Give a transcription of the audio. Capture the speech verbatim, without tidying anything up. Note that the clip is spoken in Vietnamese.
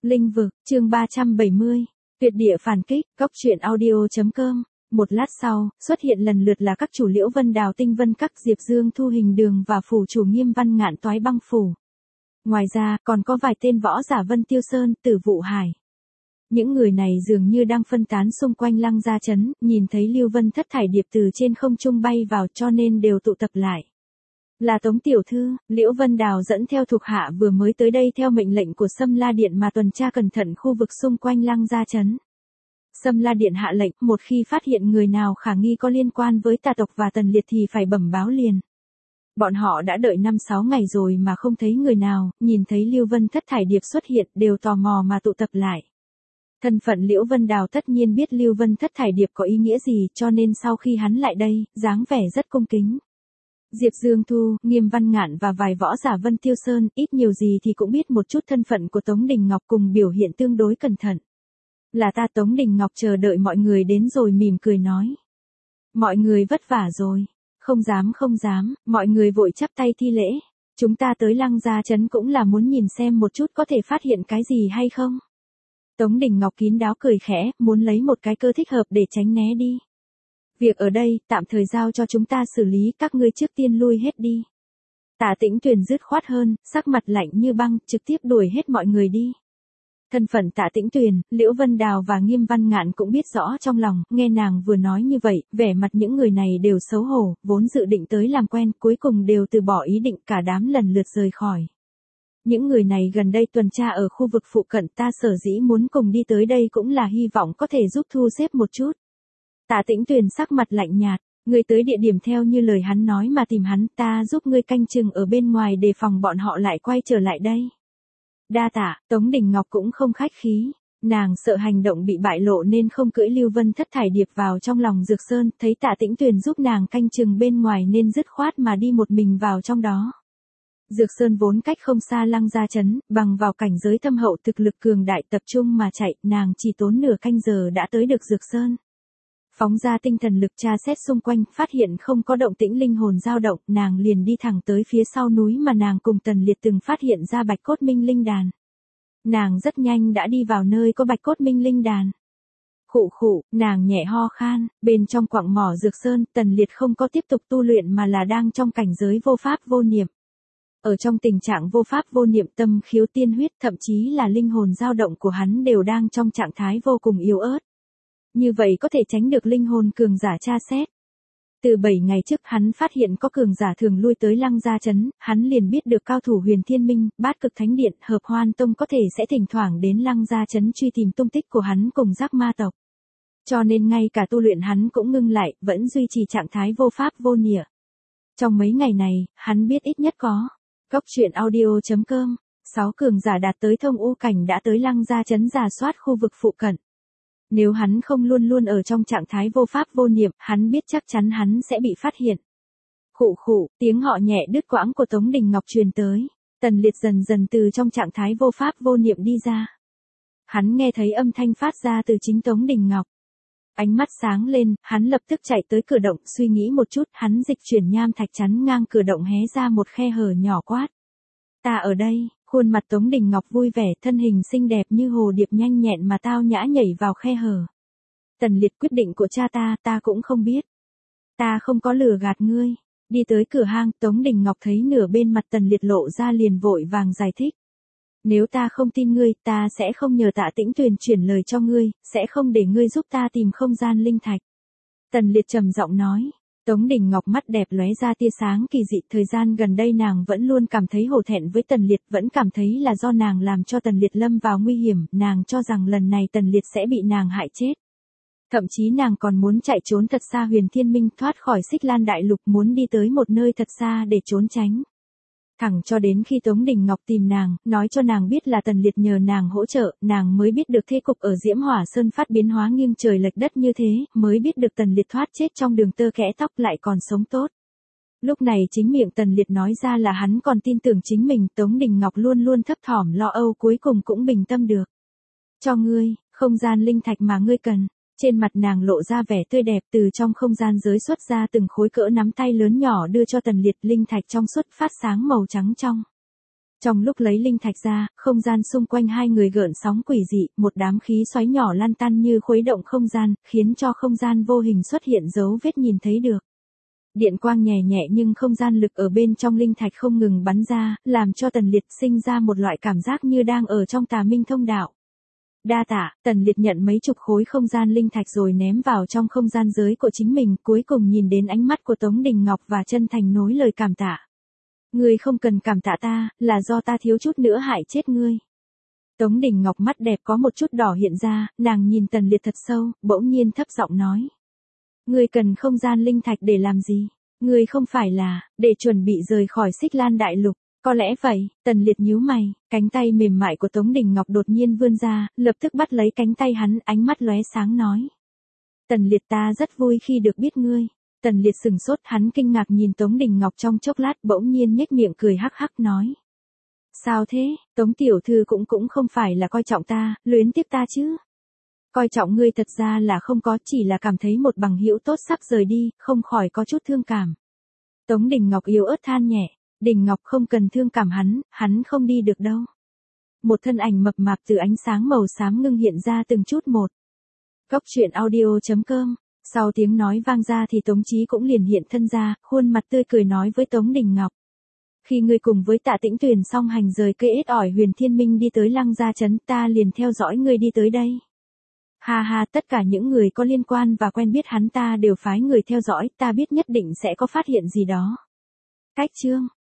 Linh vực, chương ba trăm bảy mươi. Tuyệt địa phản kích, góc truyện audio.com. Một lát sau, xuất hiện lần lượt là các chủ Liễu Vân Đào Tinh Vân Các, Diệp Dương Thu Hình Đường và phủ chủ Nghiêm Văn Ngạn Toái Băng Phủ. Ngoài ra, còn có vài tên võ giả Vân Tiêu Sơn, Tử Vụ Hải. Những người này dường như đang phân tán xung quanh Lăng Gia Trấn, nhìn thấy Lưu Vân Thất Thải Điệp từ trên không trung bay vào cho nên đều tụ tập lại. Là Tống tiểu thư, Liễu Vân Đào dẫn theo thuộc hạ vừa mới tới đây theo mệnh lệnh của Sâm La Điện mà tuần tra cẩn thận khu vực xung quanh Lăng Gia Trấn. Sâm La Điện hạ lệnh, một khi phát hiện người nào khả nghi có liên quan với tà tộc và Tần Liệt thì phải bẩm báo liền. Bọn họ đã đợi năm sáu ngày rồi mà không thấy người nào, nhìn thấy Lưu Vân Thất Thải Điệp xuất hiện đều tò mò mà tụ tập lại. Thân phận Liễu Vân Đào tất nhiên biết Lưu Vân Thất Thải Điệp có ý nghĩa gì, cho nên sau khi hắn lại đây, dáng vẻ rất cung kính. Diệp Dương Thu, Nghiêm Văn Ngạn và vài võ giả Vân Tiêu Sơn, ít nhiều gì thì cũng biết một chút thân phận của Tống Đình Ngọc cùng biểu hiện tương đối cẩn thận. Là ta. Tống Đình Ngọc chờ đợi mọi người đến rồi mỉm cười nói. Mọi người vất vả rồi. Không dám không dám, mọi người vội chắp tay thi lễ. Chúng ta tới Lăng Gia Trấn cũng là muốn nhìn xem một chút có thể phát hiện cái gì hay không. Tống Đình Ngọc kín đáo cười khẽ, muốn lấy một cái cơ thích hợp để tránh né đi. Việc ở đây, tạm thời giao cho chúng ta xử lý, các ngươi trước tiên lui hết đi. Tạ Tĩnh Tuyền dứt khoát hơn, sắc mặt lạnh như băng, trực tiếp đuổi hết mọi người đi. Thân phận Tạ Tĩnh Tuyền, Liễu Vân Đào và Nghiêm Văn Ngạn cũng biết rõ trong lòng, nghe nàng vừa nói như vậy, vẻ mặt những người này đều xấu hổ, vốn dự định tới làm quen, cuối cùng đều từ bỏ ý định, cả đám lần lượt rời khỏi. Những người này gần đây tuần tra ở khu vực phụ cận, ta sở dĩ muốn cùng đi tới đây cũng là hy vọng có thể giúp thu xếp một chút. Tạ Tĩnh Tuyền sắc mặt lạnh nhạt, ngươi tới địa điểm theo như lời hắn nói mà tìm hắn, ta giúp ngươi canh chừng ở bên ngoài đề phòng bọn họ lại quay trở lại đây. Đa tạ. Tống Đình Ngọc cũng không khách khí, nàng sợ hành động bị bại lộ nên không cưỡi Lưu Vân Thất Thải Điệp vào trong lòng Dược Sơn, thấy Tạ Tĩnh Tuyền giúp nàng canh chừng bên ngoài nên dứt khoát mà đi một mình vào trong đó. Dược Sơn vốn cách không xa Lăng Gia Trấn, bằng vào cảnh giới thâm hậu thực lực cường đại tập trung mà chạy, nàng chỉ tốn nửa canh giờ đã tới được Dược Sơn. Phóng ra tinh thần lực tra xét xung quanh, phát hiện không có động tĩnh linh hồn dao động, nàng liền đi thẳng tới phía sau núi mà nàng cùng Tần Liệt từng phát hiện ra Bạch Cốt Minh Linh Đàn. Nàng rất nhanh đã đi vào nơi có Bạch Cốt Minh Linh Đàn. Khụ khụ, nàng nhẹ ho khan, bên trong quặng mỏ Dược Sơn, Tần Liệt không có tiếp tục tu luyện mà là đang trong cảnh giới vô pháp vô niệm. Ở trong tình trạng vô pháp vô niệm, tâm khiếu tiên huyết, thậm chí là linh hồn dao động của hắn đều đang trong trạng thái vô cùng yếu ớt. Như vậy có thể tránh được linh hồn cường giả tra xét. Từ bảy ngày trước hắn phát hiện có cường giả thường lui tới Lăng Gia Trấn, hắn liền biết được cao thủ Huyền Thiên Minh, Bát Cực Thánh Điện, Hợp Hoan Tông có thể sẽ thỉnh thoảng đến Lăng Gia Trấn truy tìm tung tích của hắn cùng Giác Ma tộc. Cho nên ngay cả tu luyện hắn cũng ngưng lại, vẫn duy trì trạng thái vô pháp vô niệm. Trong mấy ngày này, hắn biết ít nhất có góc truyện audio.com, sáu cường giả đạt tới thông u cảnh đã tới Lăng Gia Trấn rà soát khu vực phụ cận. Nếu hắn không luôn luôn ở trong trạng thái vô pháp vô niệm, hắn biết chắc chắn hắn sẽ bị phát hiện. Khụ khụ, tiếng họ nhẹ đứt quãng của Tống Đình Ngọc truyền tới. Tần Liệt dần dần từ trong trạng thái vô pháp vô niệm đi ra. Hắn nghe thấy âm thanh phát ra từ chính Tống Đình Ngọc. Ánh mắt sáng lên, hắn lập tức chạy tới cửa động, suy nghĩ một chút, hắn dịch chuyển nham thạch chắn ngang cửa động hé ra một khe hở nhỏ quát. Ta ở đây. Khuôn mặt Tống Đình Ngọc vui vẻ, thân hình xinh đẹp như hồ điệp nhanh nhẹn mà tao nhã nhảy vào khe hở. Tần Liệt, quyết định của cha ta, ta cũng không biết. Ta không có lừa gạt ngươi. Đi tới cửa hang, Tống Đình Ngọc thấy nửa bên mặt Tần Liệt lộ ra liền vội vàng giải thích. Nếu ta không tin ngươi, ta sẽ không nhờ Tạ Tĩnh Tuyền chuyển lời cho ngươi, sẽ không để ngươi giúp ta tìm không gian linh thạch. Tần Liệt trầm giọng nói. Tống Đình Ngọc mắt đẹp lóe ra tia sáng kỳ dị, thời gian gần đây nàng vẫn luôn cảm thấy hổ thẹn với Tần Liệt, vẫn cảm thấy là do nàng làm cho Tần Liệt lâm vào nguy hiểm, nàng cho rằng lần này Tần Liệt sẽ bị nàng hại chết. Thậm chí nàng còn muốn chạy trốn thật xa Huyền Thiên Minh, thoát khỏi Xích Lan Đại Lục, muốn đi tới một nơi thật xa để trốn tránh. Thẳng cho đến khi Tống Đình Ngọc tìm nàng, nói cho nàng biết là Tần Liệt nhờ nàng hỗ trợ, nàng mới biết được thế cục ở Diễm Hỏa Sơn phát biến hóa nghiêng trời lệch đất như thế, mới biết được Tần Liệt thoát chết trong đường tơ kẽ tóc lại còn sống tốt. Lúc này chính miệng Tần Liệt nói ra là hắn còn tin tưởng chính mình, Tống Đình Ngọc luôn luôn thấp thỏm lo âu cuối cùng cũng bình tâm được. Cho ngươi, không gian linh thạch mà ngươi cần. Trên mặt nàng lộ ra vẻ tươi đẹp, từ trong không gian giới xuất ra từng khối cỡ nắm tay lớn nhỏ đưa cho Tần Liệt, linh thạch trong suốt phát sáng màu trắng trong. Trong lúc lấy linh thạch ra, không gian xung quanh hai người gợn sóng quỷ dị, một đám khí xoáy nhỏ lan tan như khuấy động không gian, khiến cho không gian vô hình xuất hiện dấu vết nhìn thấy được. Điện quang nhẹ nhẹ nhưng không gian lực ở bên trong linh thạch không ngừng bắn ra, làm cho Tần Liệt sinh ra một loại cảm giác như đang ở trong Tà Minh thông đạo. Đa tạ, Tần Liệt nhận mấy chục khối không gian linh thạch rồi ném vào trong không gian giới của chính mình, cuối cùng nhìn đến ánh mắt của Tống Đình Ngọc và chân thành nối lời cảm tạ. Ngươi không cần cảm tạ ta, là do ta thiếu chút nữa hại chết ngươi. Tống Đình Ngọc mắt đẹp có một chút đỏ hiện ra, nàng nhìn Tần Liệt thật sâu, bỗng nhiên thấp giọng nói. Ngươi cần không gian linh thạch để làm gì? Ngươi không phải là, để chuẩn bị rời khỏi Xích Lan Đại Lục. Có lẽ vậy, Tần Liệt nhíu mày, cánh tay mềm mại của Tống Đình Ngọc đột nhiên vươn ra, lập tức bắt lấy cánh tay hắn, ánh mắt lóe sáng nói. Tần Liệt ta rất vui khi được biết ngươi. Tần Liệt sừng sốt, hắn kinh ngạc nhìn Tống Đình Ngọc trong chốc lát, bỗng nhiên nhếch miệng cười hắc hắc nói. Sao thế, Tống tiểu thư cũng cũng không phải là coi trọng ta, luyến tiếc ta chứ. Coi trọng ngươi thật ra là không có, chỉ là cảm thấy một bằng hữu tốt sắp rời đi, không khỏi có chút thương cảm. Tống Đình Ngọc yếu ớt than nhẹ. Đình Ngọc không cần thương cảm hắn, hắn không đi được đâu. Một thân ảnh mập mạp từ ánh sáng màu xám ngưng hiện ra từng chút một. Góc truyện audio chấm com. Sau tiếng nói vang ra thì Tống Chí cũng liền hiện thân ra, khuôn mặt tươi cười nói với Tống Đình Ngọc. Khi ngươi cùng với Tạ Tĩnh Tuyền song hành rời cây ết ỏi Huyền Thiên Minh đi tới Lăng Gia Trấn, ta liền theo dõi ngươi đi tới đây. Ha ha, tất cả những người có liên quan và quen biết hắn ta đều phái người theo dõi, ta biết nhất định sẽ có phát hiện gì đó. Cách chương